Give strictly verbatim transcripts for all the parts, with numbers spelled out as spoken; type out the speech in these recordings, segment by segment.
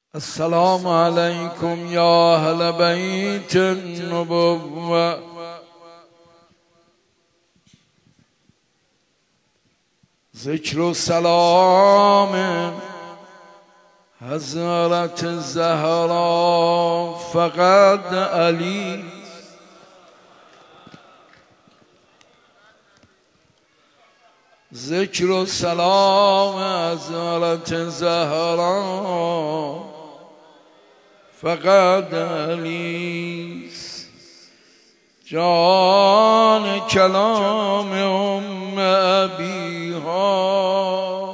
السلام عليكم يا أهل بيت النبوة. ذكر سلام حضرت الزهراء فقد علی. ذکر سلام حضرت الزهراء فقد علی. جان کلام ام ابیها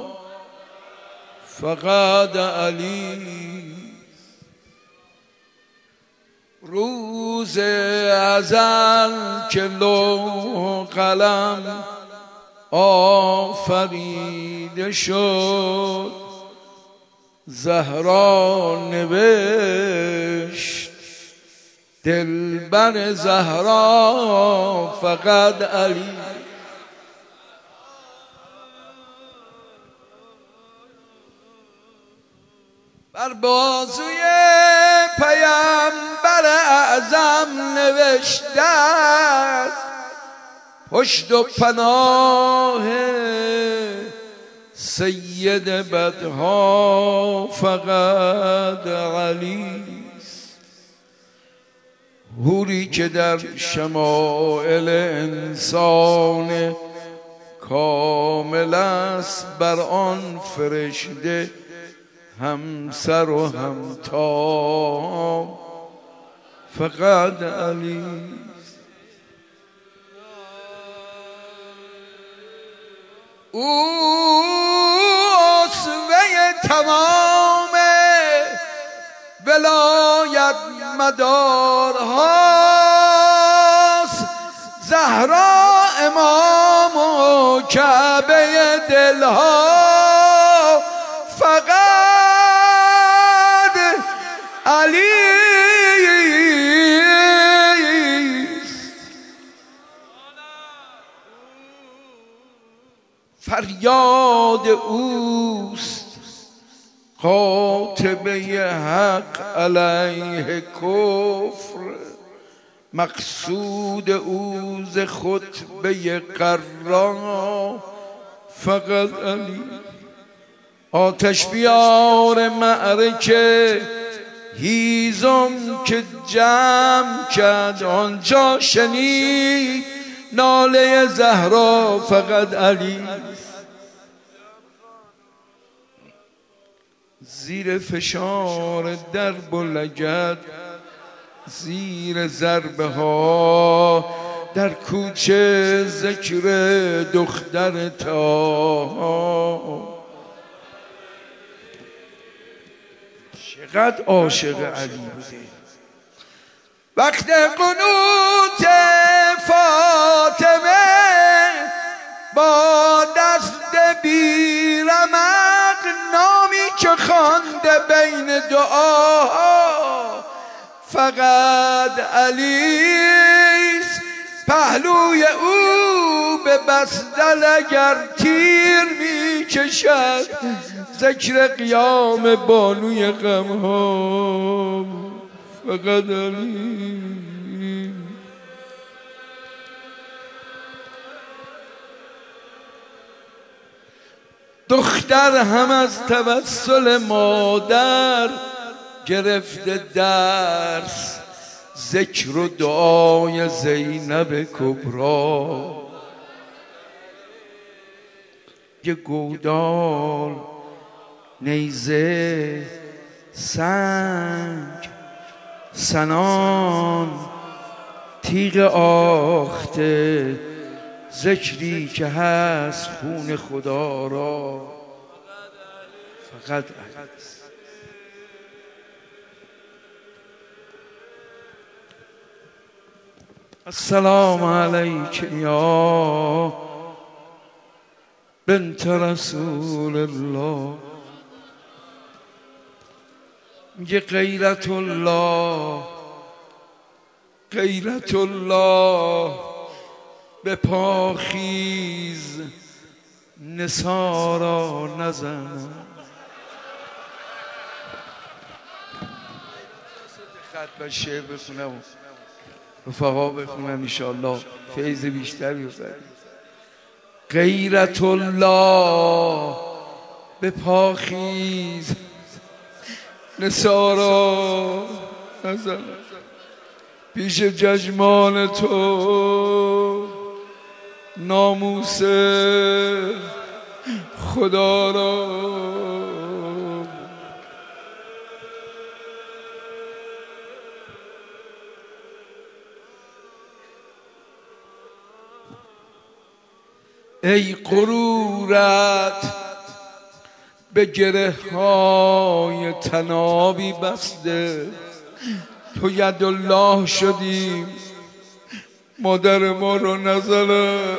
فقد علی. روز ازل که لوح قلم آفریده شد، زهرا نوشت دلبر زهرا فقد علی. بر بازوی پیامبر اعظم نوشته است پشت و پناه سید بدها فقد علی. حوری که در شمائل انسان کامل است، بر آن فرشته همسر و همتا فقد علی. او اسوه تمام ولایت مدارهاست، زهرا امام و کعبه دلها فقد علی. فریاد اوست قاطبه حق علیه کفر، مقصود او ز خطبه قرا فقط علی. آتش بیار معرکه هیزم که جمع کرد، آنجا شنید ناله زهرا فقط علی. زیر فشار درب و لگد، زیر ضربه ها در کوچه ذکر دختر تا. چقدر عاشق علی بوده. وقت قنوت فاطمه با دست بیرمق، نامی که خوانده بین دعاها فقط علیست. پهلوی او به بستل اگر تیر می کشد، ذکر قیام بانوی غمها فقط علی. دختر هم از توسل مادر گرفته درس، ذکر و دعای زینب کبرا. یه گودال نیزه سنگ سنان تیغ آخته، ذکری که هست خون خدا را فقط علی. السلام علیک یا بنت رسول الله. میگه غیرت الله غیرت الله به پاخیز نثارا نزن. خط و شعر بخونم و رفقا بخونن انشاءالله فیض بیشتری بزنیم. غیرت الله به پاخیز نثارا نزن پیش ججمان تو ناموس خدا را. ای غرورت به گره های تنابی بسته، تو ید الله شدیم مادر ما رو نزنه.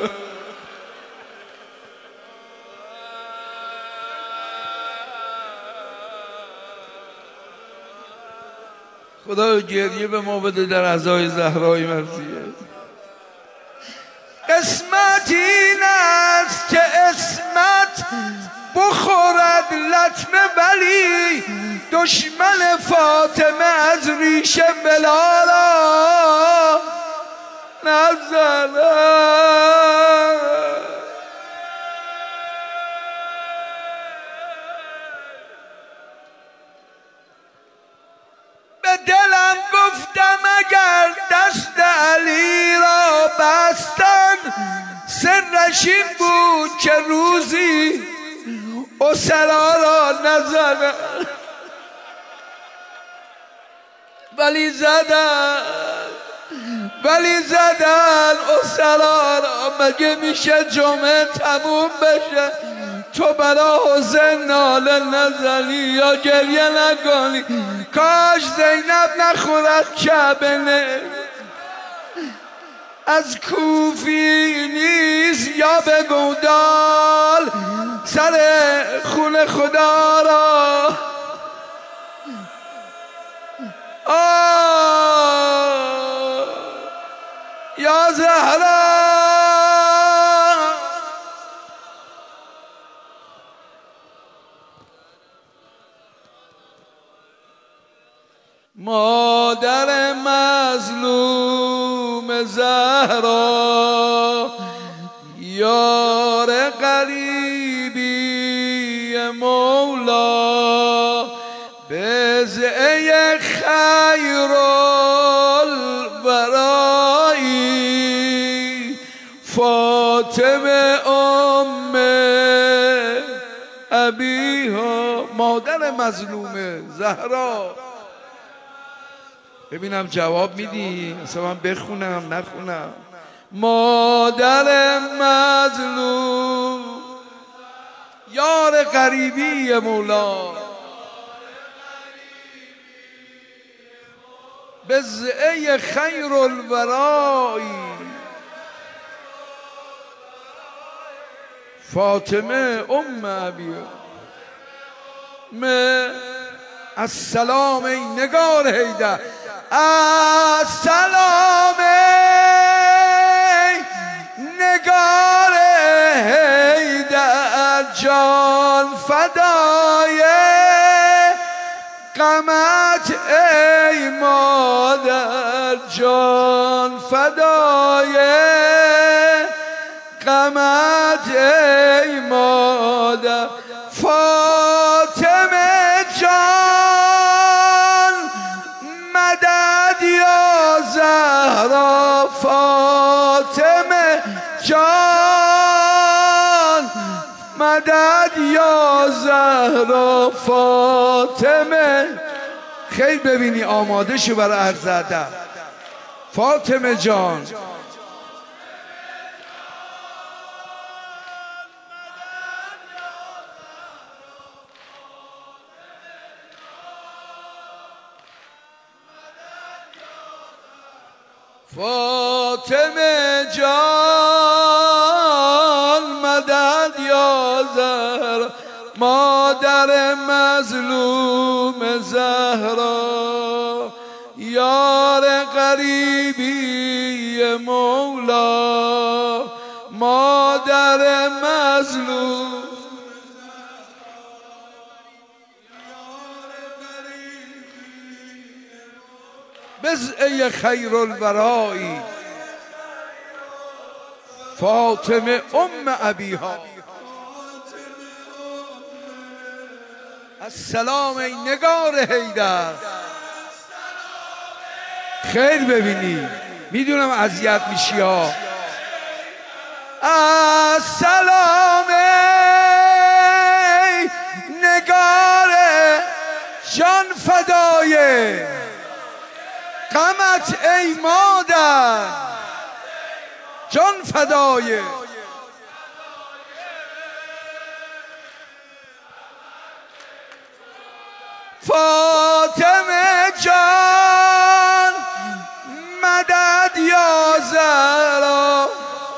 خدا گریه به ما بده در عزای زهرای مرضیه. قسمت این است که اسمت بخورد لطمه، ولی دشمن فاطمه از ریشه بلالا نزنه. به دلم گفتم اگر دست علی را بستن، سرش این بود که روزی اسرا را نزنه، ولی زدن ولی زدن اسرا را. مگه میشه جمعه تموم بشه تو برا حسین ناله نزنی یا گریه نکنی؟ کاش زینب نخورد کعبه نه، از کوفی نیست یا به گودال سر خون خدا را. آه یا زهرا مادر مظلوم زهرا، یار غریبی مولا، بضعه خیر الورایی، فاطمه ام ابیها. مادر مظلوم زهرا. ببینم جواب میدی اصلا من بخونم نخونم. مادر مظلوم یار غریبی مولا، بضعه خیر الورایی، فاطمه ام ابیها. السلام ای نگار حیدر، السلام ای نگار حیدر، جان فدای غمت ای مادر، جان فدای غمت ای مادر. فاطمه جان مدد یا زهرا، فاطمه جان مدد یا زهرا، فاطمه. خیلی ببینی آماده شو برای عرض ادب. فاطمه جان فاطمه جان مدد یا زهرا، مادر مظلوم زهرا، یار غریبی مولا، مادر مظلوم. بزعه خیر الورایی فاطمه ام ابیها. السلام ای نگار حیدر. خیر ببینی، میدونم اذیت میشی ها. السلام ای نگار جان فدای غمت ای مادر جان فدای. فاطمه جان مدد یا زهرا.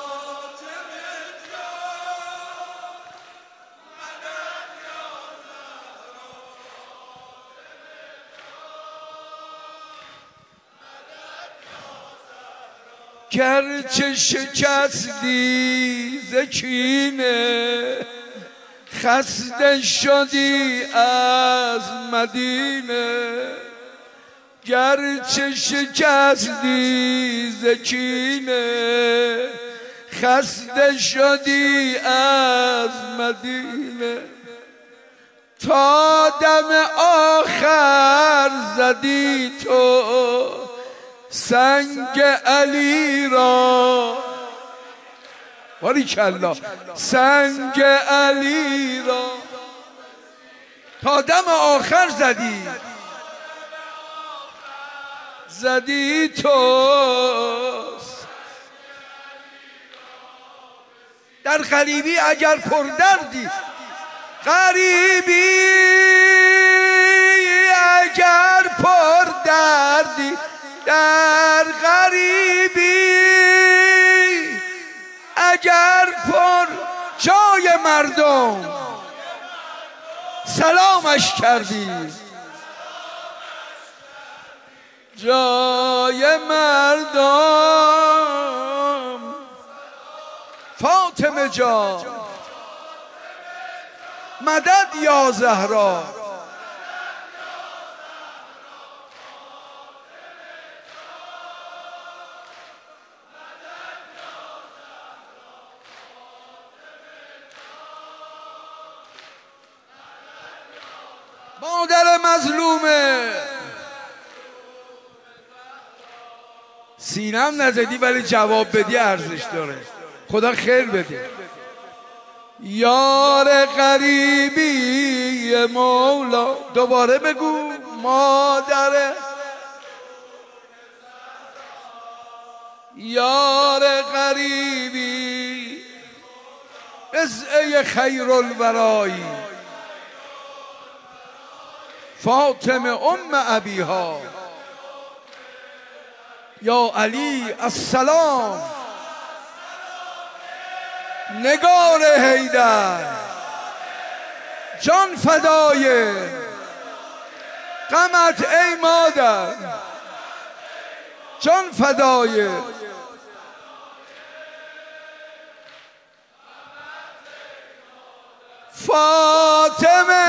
گرچه شکستی ز کینه خسته شدی از مدینه. گرچه شکستی ز کینه خسته شدی از مدینه. تا دم آخر زدی تو سنگ علی را. باریکالله. سنگ علی را تا دم آخر زدی زدی تو. در غریبی اگر پردردی غریبی اگر پردردی در غریبی اگر پر جای مردم سلامش کردی. جای مردم فاطمه جان مدد یا زهرا. مادر مظلومه سینم نزدی ولی جواب بدی ارزش داره. خدا خیر بده. یار غریبی مولا. دوباره بگو. مادر یار غریبی بزعه خیر الورایی فاطمه ام ابیها. یا علی السلام نگار حیدر جان فدای غمت ای مادر جان فدای. فاطمه